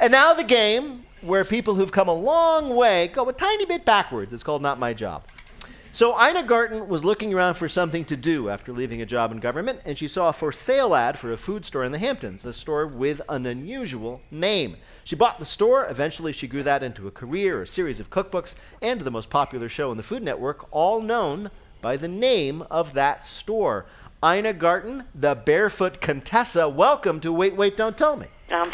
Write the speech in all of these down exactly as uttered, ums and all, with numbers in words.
And now the game where people who've come a long way go a tiny bit backwards. It's called Not My Job. So Ina Garten was looking around for something to do after leaving a job in government, and she saw a for sale ad for a food store in the Hamptons, a store with an unusual name. She bought the store. Eventually, she grew that into a career, a series of cookbooks, and the most popular show on the Food Network, all known by the name of that store. Ina Garten, the Barefoot Contessa, welcome to Wait, Wait, Don't Tell Me. Um,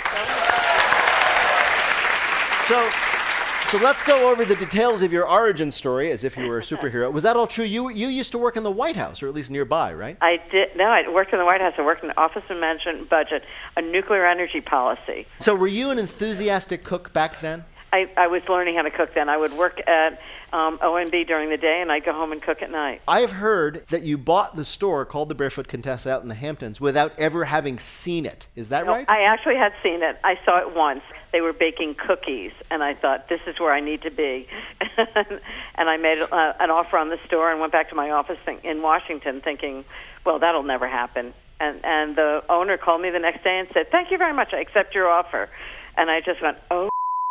so, so let's go over the details of your origin story as if you were a superhero. Was that all true? You you used to work in the White House, or at least nearby, right? I did. No, I worked in the White House. I worked in the Office of Management and Budget, a nuclear energy policy. So were you an enthusiastic cook back then? I, I was learning how to cook then. I would work at um, O M B during the day, and I'd go home and cook at night. I have heard that you bought the store called the Barefoot Contessa out in the Hamptons without ever having seen it. Is that No, right? I actually had seen it. I saw it once. They were baking cookies, and I thought, this is where I need to be. And I made uh, an offer on the store and went back to my office think, in Washington thinking, well, that'll never happen. And, and the owner called me the next day and said, thank you very much. I accept your offer. And I just went, oh.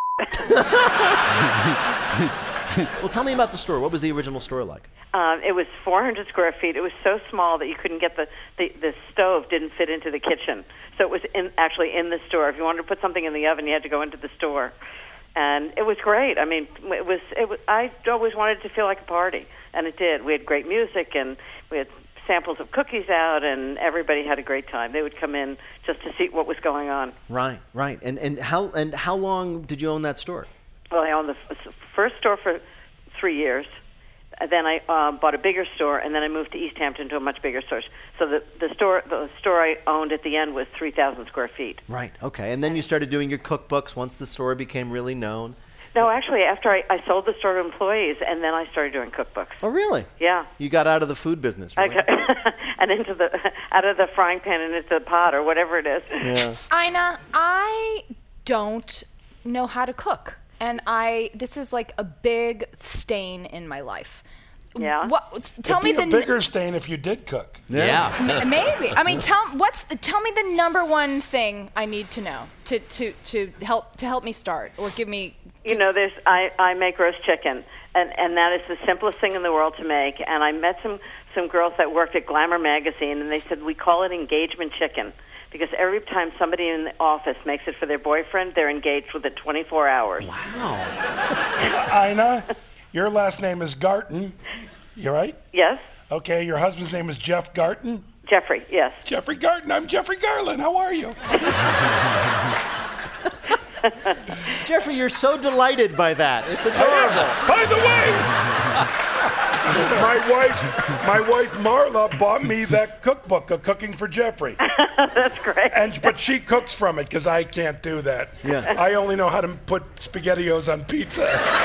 Well, tell me about the store. What was the original store like? Um, it was four hundred square feet. It was so small that you couldn't get the, the, the stove didn't fit into the kitchen. So it was in, actually in the store. If you wanted to put something in the oven, you had to go into the store. And it was great. I mean, it was, it was, I always wanted to feel like a party, and it did. We had great music, and we had samples of cookies out, and everybody had a great time. They would come in just to see what was going on. Right, right. And and how and how long did you own that store? Well, I owned the f- first store for three years. Then I uh, bought a bigger store, and then I moved to East Hampton to a much bigger store. So the the store the store I owned at the end was three thousand square feet. Right. Okay. And then you started doing your cookbooks once the store became really known. No, actually, after I, I sold the store to employees, and then I started doing cookbooks. Oh, really? Yeah. You got out of the food business, I really? got, and into the out of the frying pan and into the pot or whatever it is. Yeah. Ina, I don't know how to cook, and I this is like a big stain in my life. Yeah. What? Tell It'd me be the a n- bigger stain if you did cook. Yeah. M- maybe. I mean, tell what's the, tell me the number one thing I need to know to, to, to help to help me start or give me. You know, there's I, I make roast chicken, and, and that is the simplest thing in the world to make. And I met some, some girls that worked at Glamour magazine, and they said we call it engagement chicken because every time somebody in the office makes it for their boyfriend, they're engaged with it twenty-four hours. Wow. Ina, your last name is Garten. You right? Yes, Okay, your husband's name is Jeff Garten. Jeffrey. Yes. Jeffrey Garten. I'm Jeffrey Garland. How are you? Jeffrey, you're so delighted by that. It's adorable. By the way, my wife, my wife Marla bought me that cookbook, A Cooking for Jeffrey. That's great. And but she cooks from it because I can't do that. Yeah. I only know how to put SpaghettiOs on pizza.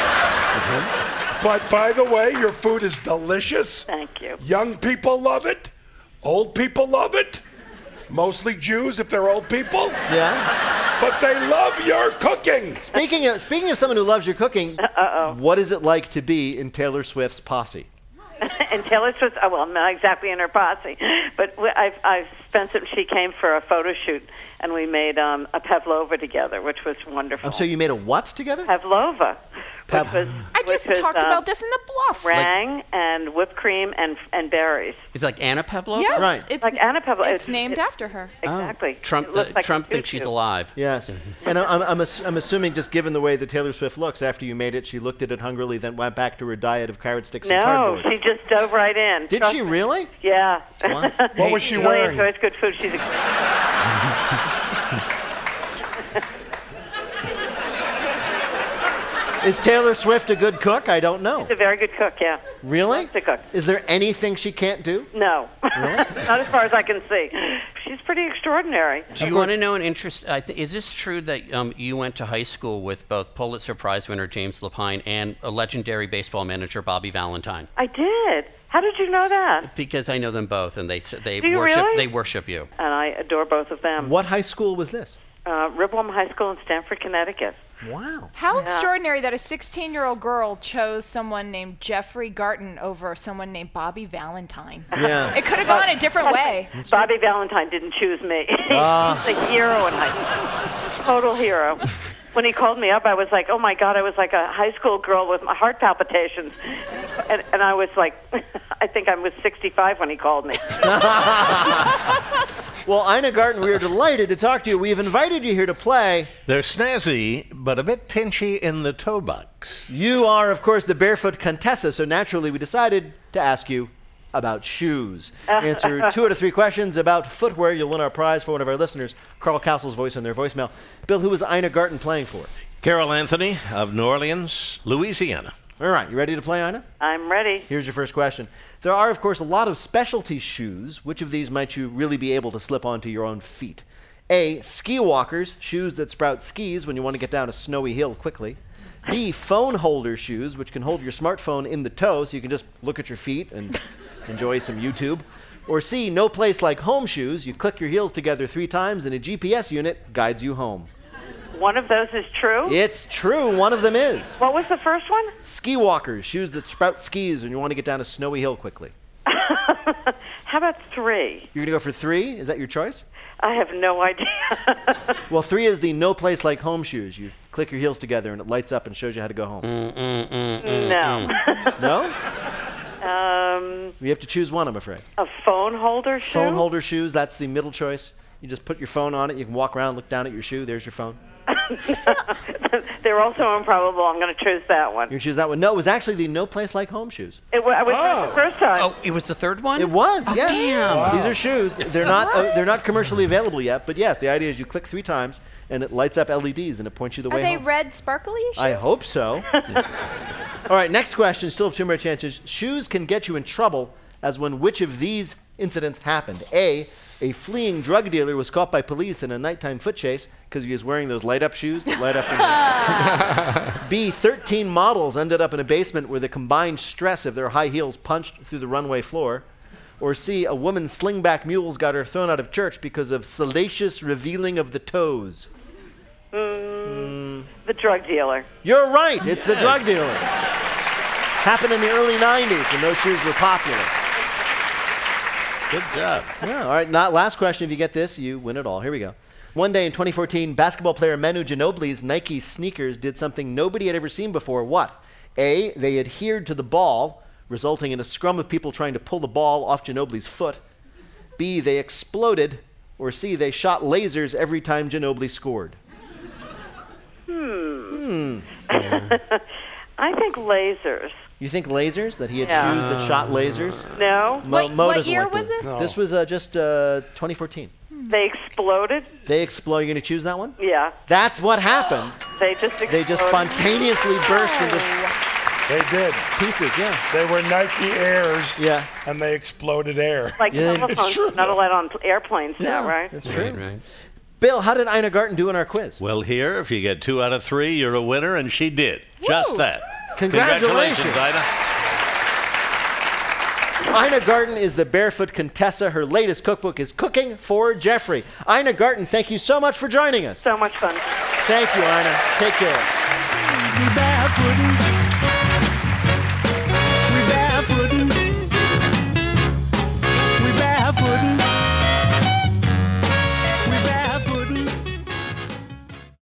But by the way, your food is delicious. Thank you. Young people love it. Old people love it. Mostly Jews if they're old people. Yeah. But they love your cooking. Speaking of speaking of someone who loves your cooking, Uh-oh. what is it like to be in Taylor Swift's posse? And Taylor Swift, oh, well, I'm not exactly in her posse, but we- I've, I've spent some, she came for a photo shoot, and we made um, a pavlova together, which was wonderful. Oh, so you made a what together? Pavlova, Pav- which was, I just which was, talked um, about this in the bluff. Meringue and whipped cream and and berries. Is it like Anna Pavlova? Yes, Right. it's Like Anna Pavlova. It's It's- named it- after her. Exactly. Oh. Trump, It looks uh, like Trump a thinks she's tutu. alive. Yes. And I'm, I'm, ass- I'm assuming, just given the way that Taylor Swift looks, after you made it, she looked at it hungrily, then went back to her diet of carrot sticks and No, cardboard. she just dove right in. Did Trust she me. really? Yeah. Wow. What was she really wearing? enjoys good food. She's a, Is Taylor Swift a good cook? I don't know. she's a very good cook, yeah. Really? Loves to cook. Is there anything she can't do? No. Not as far as I can see. She's pretty extraordinary. Do you want to know an interest? I th- is this true that um, you went to high school with both Pulitzer Prize winner James Lapine and a legendary baseball manager Bobby Valentine? I did. How did you know that? Because I know them both, and they s- they Do you worship really? they worship you. And I adore both of them. What high school was this? Uh, Ribbleham High School in Stamford, Connecticut. Wow. How extraordinary that a sixteen-year-old girl chose someone named Jeffrey Garten over someone named Bobby Valentine. Yeah. It could have gone a different way. Bobby Valentine didn't choose me. Ah. He's a hero in high school. Total hero. when he called me up, I was like, oh my God, I was like a high school girl with my heart palpitations. And, and I was like, I think I was sixty-five when he called me. Well, Ina Garten, we are delighted to talk to you. We've invited you here to play. They're snazzy, but a bit pinchy in the toe box. You are, of course, the Barefoot Contessa, so naturally we decided to ask you about shoes. Answer two out of three questions about footwear. You'll win our prize for one of our listeners, Carl Castle's voice on their voicemail. Bill, who was Ina Garten playing for? Carol Anthony of New Orleans, Louisiana. All right, you ready to play, Ina? I'm ready. Here's your first question. There are, of course, a lot of specialty shoes. Which of these might you really be able to slip onto your own feet? A, ski walkers, shoes that sprout skis when you want to get down a snowy hill quickly. B, phone holder shoes, which can hold your smartphone in the toe so you can just look at your feet and enjoy some YouTube. Or C, no place like home shoes. You click your heels together three times and a G P S unit guides you home. One of those is true? It's true. One of them is. What was the first one? Ski walkers, shoes that sprout skis when you want to get down a snowy hill quickly. How about three? You're going to go for three? Is that your choice? I have no idea. Well, three is the no place like home shoes. You click your heels together and it lights up and shows you how to go home. Mm, mm, mm, mm, No. mm. No? um, You have to choose one, I'm afraid. a phone holder shoe? Phone holder shoes, that's the middle choice. You just put your phone on it. You can walk around, look down at your shoe. There's your phone. They're also improbable. I'm going to choose that one. You can choose that one. No, it was actually the no place like home shoes. It w- I was right the first time. Oh, it was the third one? It was, yes. damn. These are shoes. They're not uh, they're not commercially available yet, but yes, the idea is you click three times and it lights up L E Ds and it points you the Are way they home. red sparkly shoes? I hope so. All right, next question. Still have two more chances. Shoes can get you in trouble as when which of these incidents happened? A, a fleeing drug dealer was caught by police in a nighttime foot chase because he was wearing those light-up shoes that light up. In B, thirteen models ended up in a basement where the combined stress of their high heels punched through the runway floor. Or C, a woman's slingback mules got her thrown out of church because of salacious revealing of the toes. Mm, the drug dealer. You're right. It's the drug dealer. Happened in the early nineties when those shoes were popular. Good job. Yeah, all right, not, last question. If you get this, you win it all. Here we go. One day in twenty fourteen, basketball player Manu Ginobili's Nike sneakers did something nobody had ever seen before. What? A, they adhered to the ball, resulting in a scrum of people trying to pull the ball off Ginobili's foot. B, they exploded. Or C, they shot lasers every time Ginobili scored. Hmm. I think lasers. You think lasers? That he had Yeah. shoes that shot lasers? No. Mo, What- Mo what doesn't year like was the- this? No. This was uh, just uh, twenty fourteen. They exploded? They explode. You're going to choose that one? Yeah. That's what happened. They just exploded. They just spontaneously burst into They did. pieces, yeah. They were Nike Airs. Yeah. And they exploded air. Like Yeah. telephones, It's true, not though. allowed on airplanes now, right? That's true. Right, right. Bill, how did Ina Garten do in our quiz? Well, here, if you get two out of three, you're a winner, and she did. Just that. Congratulations. Ina. Ina Garten is the Barefoot Contessa. Her latest cookbook is Cooking for Jeffrey. Ina Garten, thank you so much for joining us. So much fun. Thank you, Ina. Take care.